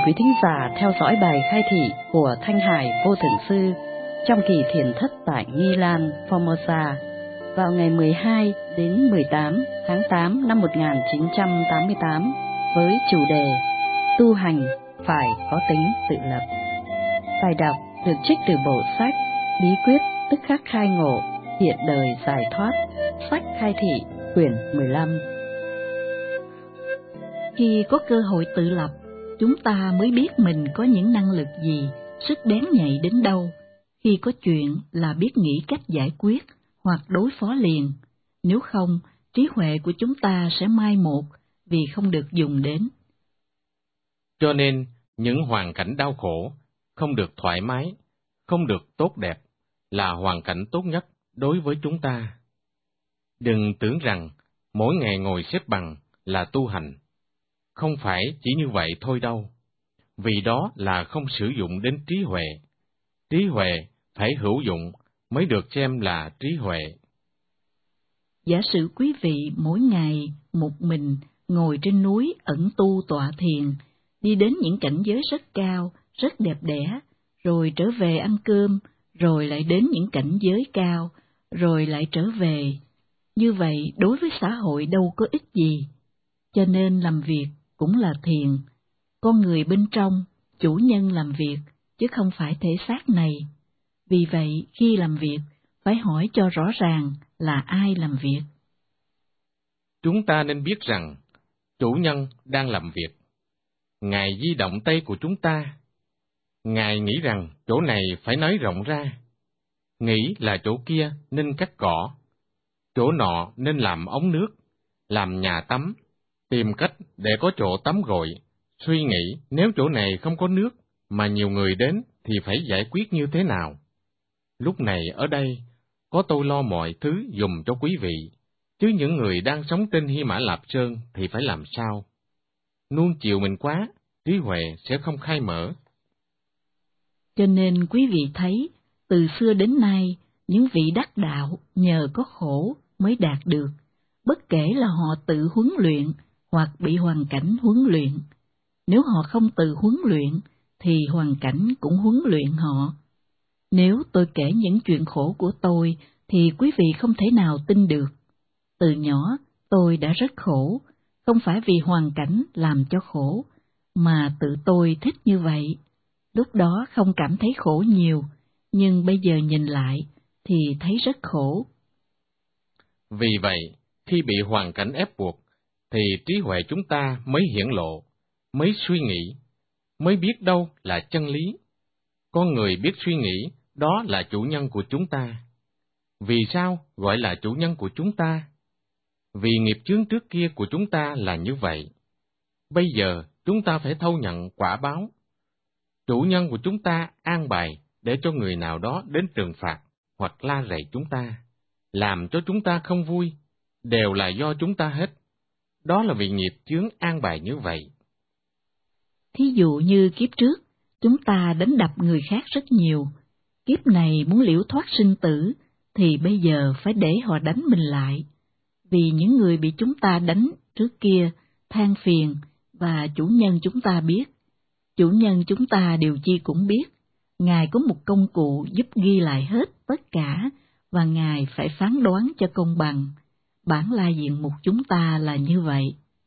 quý thính giả theo dõi bài khai thị của Thanh Hải Vô Thượng Sư trong kỳ thiền thất tại Nghi Lan, Formosa vào ngày 12 đến 18 tháng 8 năm 1988 với chủ đề Tu hành phải có tính tự lập. Bài đọc được trích từ bộ sách Bí quyết tức khắc khai ngộ, hiện đời giải thoát, sách khai thị quyển 15. Khi có cơ hội tự lập, chúng ta mới biết mình có những năng lực gì, sức bén nhạy đến đâu. Khi có chuyện là biết nghĩ cách giải quyết hoặc đối phó liền. Nếu không, trí huệ của chúng ta sẽ mai một vì không được dùng đến. Cho nên, những hoàn cảnh đau khổ, không được thoải mái, không được tốt đẹp, là hoàn cảnh tốt nhất đối với chúng ta. Đừng tưởng rằng mỗi ngày ngồi xếp bằng là tu hành. Không phải chỉ như vậy thôi đâu, vì đó là không sử dụng đến trí huệ. Trí huệ phải hữu dụng mới được xem là trí huệ. Giả sử quý vị mỗi ngày một mình ngồi trên núi ẩn tu tọa thiền, đi đến những cảnh giới rất cao, rất đẹp đẽ, rồi trở về ăn cơm, rồi lại đến những cảnh giới cao, rồi lại trở về. Như vậy đối với xã hội đâu có ích gì. Cho nên làm việc cũng là thiền. Con người bên trong, chủ nhân làm việc, chứ không phải thể xác này. Vì vậy, khi làm việc, phải hỏi cho rõ ràng là ai làm việc. Chúng ta nên biết rằng, chủ nhân đang làm việc. Ngài di động tay của chúng ta. Ngài nghĩ rằng chỗ này phải nới rộng ra. Nghĩ là chỗ kia nên cắt cỏ. Chỗ nọ nên làm ống nước, làm nhà tắm, tìm cách để có chỗ tắm gội. Suy nghĩ nếu chỗ này không có nước mà nhiều người đến thì phải giải quyết như thế nào. Lúc này ở đây, có tôi lo mọi thứ dùm cho quý vị, chứ những người đang sống trên Hy Mã Lạp Sơn thì phải làm sao? Nuông chiều mình quá, trí huệ sẽ không khai mở. Cho nên quý vị thấy, từ xưa đến nay, những vị đắc đạo nhờ có khổ mới đạt được, bất kể là họ tự huấn luyện hoặc bị hoàn cảnh huấn luyện. Nếu họ không tự huấn luyện, thì hoàn cảnh cũng huấn luyện họ. Nếu tôi kể những chuyện khổ của tôi, thì quý vị không thể nào tin được. Từ nhỏ, tôi đã rất khổ, không phải vì hoàn cảnh làm cho khổ, mà tự tôi thích như vậy. Lúc đó không cảm thấy khổ nhiều, nhưng bây giờ nhìn lại, thì thấy rất khổ. Vì vậy, khi bị hoàn cảnh ép buộc, thì trí huệ chúng ta mới hiển lộ, mới suy nghĩ, mới biết đâu là chân lý. Con người biết suy nghĩ, đó là chủ nhân của chúng ta. Vì sao gọi là chủ nhân của chúng ta? Vì nghiệp chướng trước kia của chúng ta là như vậy. Bây giờ chúng ta phải thâu nhận quả báo. Chủ nhân của chúng ta an bài để cho người nào đó đến trừng phạt hoặc la rầy chúng ta, làm cho chúng ta không vui, đều là do chúng ta hết. Đó là vì nghiệp chướng an bài như vậy. Thí dụ như kiếp trước, chúng ta đánh đập người khác rất nhiều. Kiếp này muốn liễu thoát sinh tử, thì bây giờ phải để họ đánh mình lại. Vì những người bị chúng ta đánh trước kia, than phiền, và chủ nhân chúng ta biết. Chủ nhân chúng ta điều chi cũng biết. Ngài có một công cụ giúp ghi lại hết tất cả, và Ngài phải phán đoán cho công bằng. Bản la diện mục chúng ta là như vậy.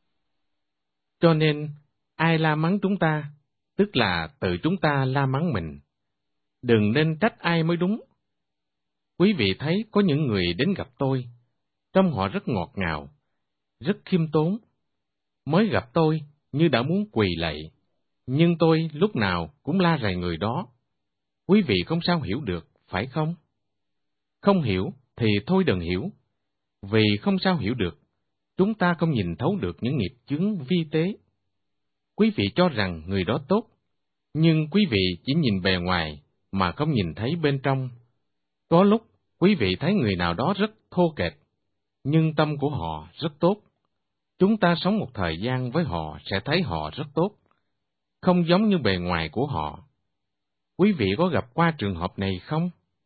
Cho nên, ai la mắng chúng ta, tức là tự chúng ta la mắng mình. Đừng nên trách ai mới đúng. Quý vị thấy có những người đến gặp tôi, trông họ rất ngọt ngào, rất khiêm tốn. Mới gặp tôi như đã muốn quỳ lạy, nhưng tôi lúc nào cũng la rầy người đó. Quý vị không sao hiểu được, phải không? Không hiểu thì thôi đừng hiểu, vì không sao hiểu được, chúng ta không nhìn thấu được những nghiệp chướng vi tế. Quý vị cho rằng người đó tốt, nhưng quý vị chỉ nhìn bề ngoài mà không nhìn thấy bên trong. Có lúc quý vị thấy người nào đó rất thô kệch, nhưng tâm của họ rất tốt. Chúng ta sống một thời gian với họ sẽ thấy họ rất tốt, không giống như bề ngoài của họ. Quý vị có gặp qua trường hợp này không?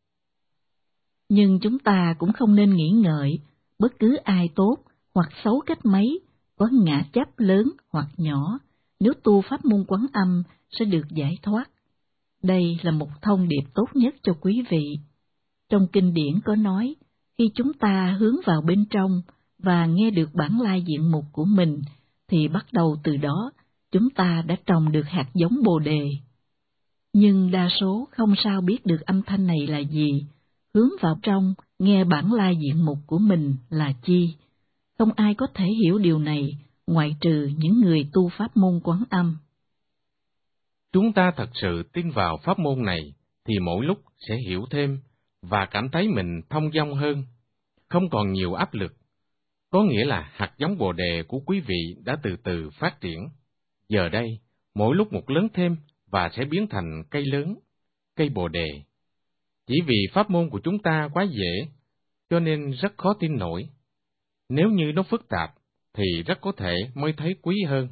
Nhưng chúng ta cũng không nên nghĩ ngợi, bất cứ ai tốt hoặc xấu cách mấy, có ngã chấp lớn hoặc nhỏ, nếu tu pháp môn Quán Âm sẽ được giải thoát. Đây là một thông điệp tốt nhất cho quý vị. Trong kinh điển có nói, khi chúng ta hướng vào bên trong và nghe được bản lai diện mục của mình, thì bắt đầu từ đó, chúng ta đã trồng được hạt giống Bồ Đề. Nhưng đa số không sao biết được âm thanh này là gì, hướng vào trong, nghe bản lai diện mục của mình là chi. Không ai có thể hiểu điều này, ngoại trừ những người tu pháp môn Quán Âm. Chúng ta thật sự tin vào pháp môn này, thì mỗi lúc sẽ hiểu thêm, và cảm thấy mình thông dong hơn, không còn nhiều áp lực. Có nghĩa là hạt giống Bồ Đề của quý vị đã từ từ phát triển. Giờ đây, mỗi lúc một lớn thêm và sẽ biến thành cây lớn, cây Bồ Đề. Chỉ vì pháp môn của chúng ta quá dễ, cho nên rất khó tin nổi. Nếu như nó phức tạp, thì rất có thể mới thấy quý hơn.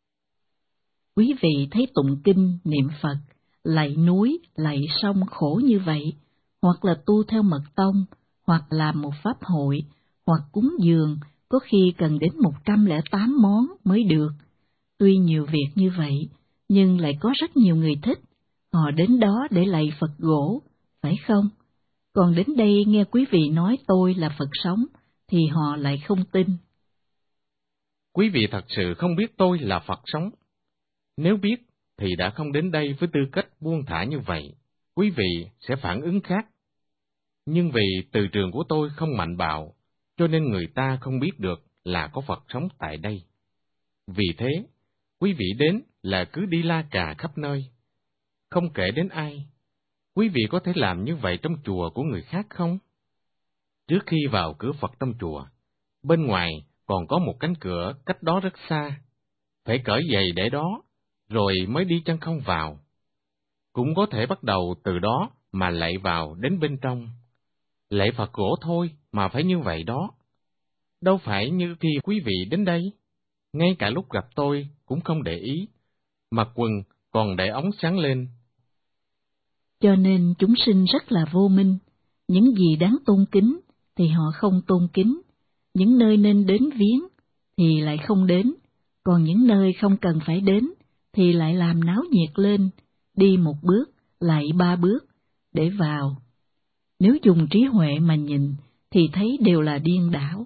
Quý vị thấy tụng kinh, niệm Phật, lạy núi, lạy sông khổ như vậy, hoặc là tu theo mật tông, hoặc làm một pháp hội, hoặc cúng dường, có khi cần đến 108 món mới được. Tuy nhiều việc như vậy, nhưng lại có rất nhiều người thích, họ đến đó để lạy Phật gỗ, phải không? Còn đến đây nghe quý vị nói tôi là Phật sống, thì họ lại không tin. Quý vị thật sự không biết tôi là Phật sống. Nếu biết, thì đã không đến đây với tư cách buông thả như vậy. Quý vị sẽ phản ứng khác. Nhưng vì từ trường của tôi không mạnh bạo, cho nên người ta không biết được là có Phật sống tại đây. Vì thế, quý vị đến là cứ đi la cà khắp nơi, không kể đến ai. Quý vị có thể làm như vậy trong chùa của người khác không? Trước khi vào cửa Phật trong chùa, bên ngoài còn có một cánh cửa cách đó rất xa. Phải cởi giày để đó, rồi mới đi chân không vào. Cũng có thể bắt đầu từ đó mà lạy vào đến bên trong. Lạy Phật gỗ thôi mà phải như vậy đó. Đâu phải như khi quý vị đến đây, ngay cả lúc gặp tôi cũng không để ý, mặc quần còn để ống sáng lên. Cho nên chúng sinh rất là vô minh, những gì đáng tôn kính thì họ không tôn kính, những nơi nên đến viếng thì lại không đến, còn những nơi không cần phải đến thì lại làm náo nhiệt lên, đi một bước, lại 3 bước, để vào. Nếu dùng trí huệ mà nhìn thì thấy đều là điên đảo.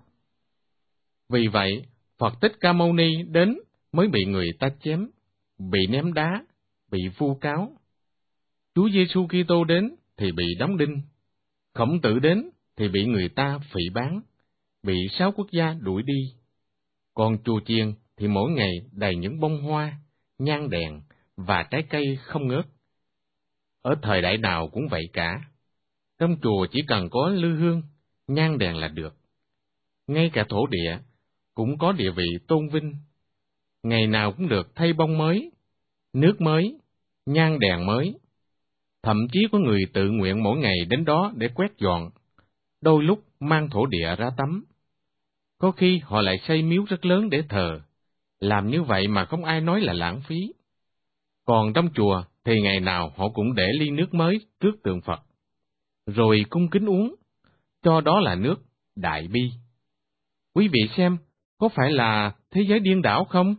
Vì vậy, Phật Thích Ca Mâu Ni đến mới bị người ta chém, bị ném đá, bị vu cáo. Chúa Giêsu Kitô đến thì bị đóng đinh, Khổng Tử đến thì bị người ta phỉ báng, bị 6 quốc gia đuổi đi. Còn chùa chiền thì mỗi ngày đầy những bông hoa, nhang đèn và trái cây không ngớt. Ở thời đại nào cũng vậy cả. Trong chùa chỉ cần có lư hương, nhang đèn là được. Ngay cả thổ địa cũng có địa vị tôn vinh. Ngày nào cũng được thay bông mới, nước mới, nhang đèn mới. Thậm chí có người tự nguyện mỗi ngày đến đó để quét dọn, đôi lúc mang thổ địa ra tắm. Có khi họ lại xây miếu rất lớn để thờ. Làm như vậy mà không ai nói là lãng phí. Còn trong chùa thì ngày nào họ cũng để ly nước mới trước tượng Phật, rồi cung kính uống, cho đó là nước Đại Bi. Quý vị xem, có phải là thế giới điên đảo không?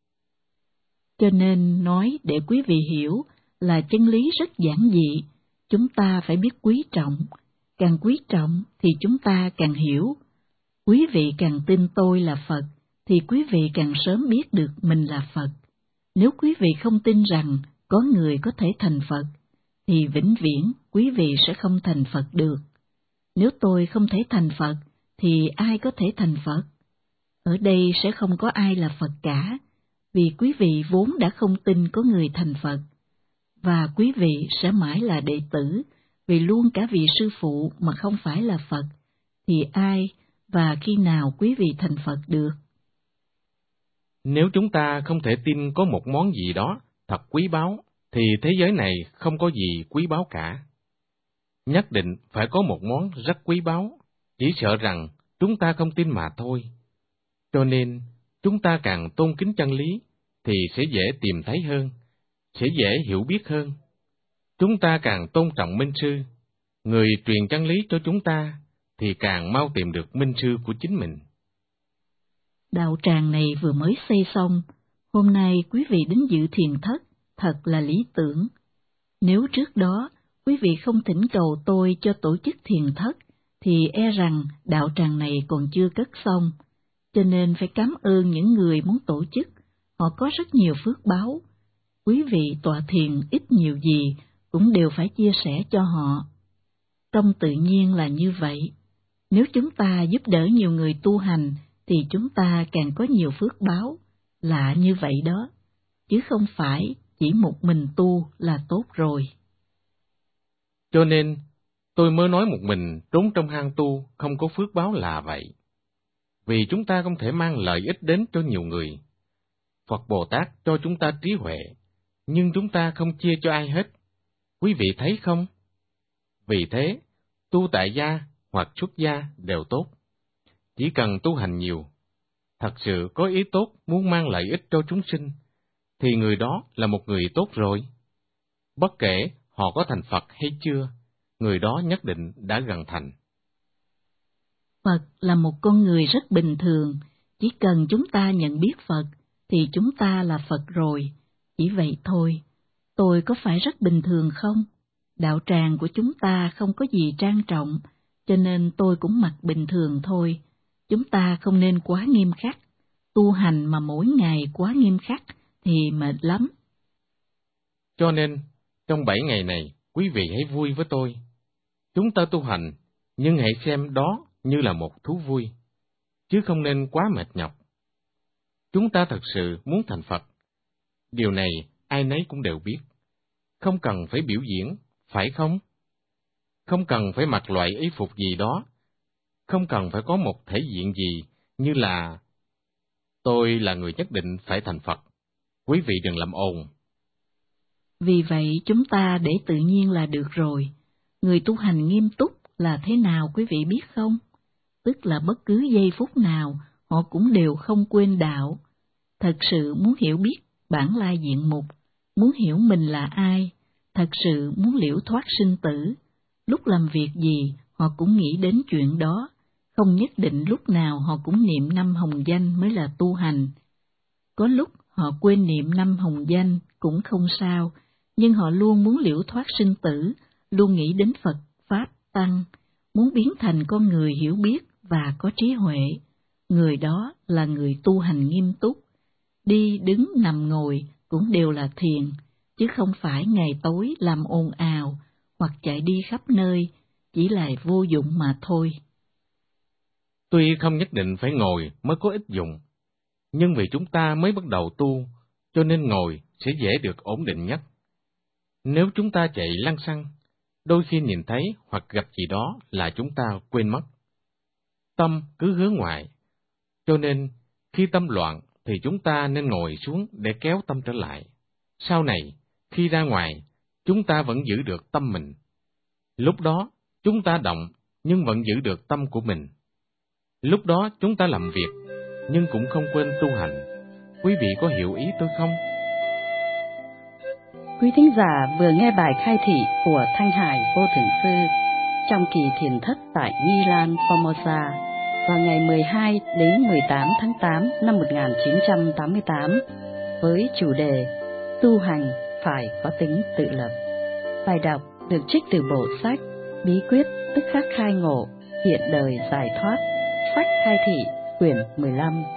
Cho nên nói để quý vị hiểu là chân lý rất giản dị, chúng ta phải biết quý trọng. Càng quý trọng thì chúng ta càng hiểu. Quý vị càng tin tôi là Phật, thì quý vị càng sớm biết được mình là Phật. Nếu quý vị không tin rằng có người có thể thành Phật, thì vĩnh viễn quý vị sẽ không thành Phật được. Nếu tôi không thể thành Phật, thì ai có thể thành Phật? Ở đây sẽ không có ai là Phật cả, vì quý vị vốn đã không tin có người thành Phật. Và quý vị sẽ mãi là đệ tử, vì luôn cả vị sư phụ mà không phải là Phật, thì ai và khi nào quý vị thành Phật được? Nếu chúng ta không thể tin có một món gì đó thật quý báu, thì thế giới này không có gì quý báu cả. Nhất định phải có một món rất quý báu, chỉ sợ rằng chúng ta không tin mà thôi. Cho nên, chúng ta càng tôn kính chân lý, thì sẽ dễ tìm thấy hơn, sẽ dễ hiểu biết hơn. Chúng ta càng tôn trọng minh sư, người truyền chân lý cho chúng ta, thì càng mau tìm được minh sư của chính mình. Đạo tràng này vừa mới xây xong, hôm nay quý vị đến dự thiền thất, thật là lý tưởng. Nếu trước đó quý vị không thỉnh cầu tôi cho tổ chức thiền thất, thì e rằng đạo tràng này còn chưa cất xong, cho nên phải cảm ơn những người muốn tổ chức, họ có rất nhiều phước báo. Quý vị tọa thiền ít nhiều gì cũng đều phải chia sẻ cho họ. Trong tự nhiên là như vậy, nếu chúng ta giúp đỡ nhiều người tu hành, thì chúng ta càng có nhiều phước báo, lạ như vậy đó, chứ không phải chỉ một mình tu là tốt rồi. Cho nên, tôi mới nói một mình trốn trong hang tu không có phước báo là vậy. Vì chúng ta không thể mang lợi ích đến cho nhiều người. Phật Bồ Tát cho chúng ta trí huệ, nhưng chúng ta không chia cho ai hết. Quý vị thấy không? Vì thế, tu tại gia hoặc xuất gia đều tốt. Chỉ cần tu hành nhiều, thật sự có ý tốt muốn mang lợi ích cho chúng sinh, thì người đó là một người tốt rồi. Bất kể họ có thành Phật hay chưa, người đó nhất định đã gần thành. Phật là một con người rất bình thường, chỉ cần chúng ta nhận biết Phật, thì chúng ta là Phật rồi, chỉ vậy thôi. Tôi có phải rất bình thường không? Đạo tràng của chúng ta không có gì trang trọng, cho nên tôi cũng mặc bình thường thôi. Chúng ta không nên quá nghiêm khắc, tu hành mà mỗi ngày quá nghiêm khắc thì mệt lắm. Cho nên, trong 7 ngày này, quý vị hãy vui với tôi. Chúng ta tu hành, nhưng hãy xem đó như là một thú vui, chứ không nên quá mệt nhọc. Chúng ta thật sự muốn thành Phật. Điều này ai nấy cũng đều biết. Không cần phải biểu diễn, phải không? Không cần phải mặc loại y phục gì đó. Không cần phải có một thể diện gì như là tôi là người nhất định phải thành Phật. Quý vị đừng làm ồn. Vì vậy chúng ta để tự nhiên là được rồi. Người tu hành nghiêm túc là thế nào quý vị biết không? Tức là bất cứ giây phút nào họ cũng đều không quên đạo. Thật sự muốn hiểu biết bản lai diện mục, muốn hiểu mình là ai, thật sự muốn liễu thoát sinh tử. Lúc làm việc gì họ cũng nghĩ đến chuyện đó, không nhất định lúc nào họ cũng niệm năm hồng danh mới là tu hành. Có lúc họ quên niệm năm hồng danh cũng không sao, nhưng họ luôn muốn liễu thoát sinh tử, luôn nghĩ đến Phật, Pháp, Tăng, muốn biến thành con người hiểu biết và có trí huệ. Người đó là người tu hành nghiêm túc, đi đứng nằm ngồi cũng đều là thiền, chứ không phải ngày tối làm ồn ào hoặc chạy đi khắp nơi, chỉ là vô dụng mà thôi. Tuy không nhất định phải ngồi mới có ích dụng, nhưng vì chúng ta mới bắt đầu tu, cho nên ngồi sẽ dễ được ổn định nhất. Nếu chúng ta chạy lăng xăng, đôi khi nhìn thấy hoặc gặp gì đó là chúng ta quên mất. Tâm cứ hướng ngoại, cho nên khi tâm loạn thì chúng ta nên ngồi xuống để kéo tâm trở lại. Sau này, khi ra ngoài, chúng ta vẫn giữ được tâm mình. Lúc đó, chúng ta động nhưng vẫn giữ được tâm của mình. Lúc đó chúng ta làm việc, nhưng cũng không quên tu hành. Quý vị có hiểu ý tôi không? Quý thính giả vừa nghe bài khai thị của Thanh Hải Vô Thượng Sư trong kỳ thiền thất tại Nghi Lan, Formosa vào ngày 12 đến 18 tháng 8 năm 1988 với chủ đề Tu hành phải có tính tự lập. Bài đọc được trích từ bộ sách Bí quyết tức khắc khai ngộ, hiện đời giải thoát, sách khai thị quyển 15.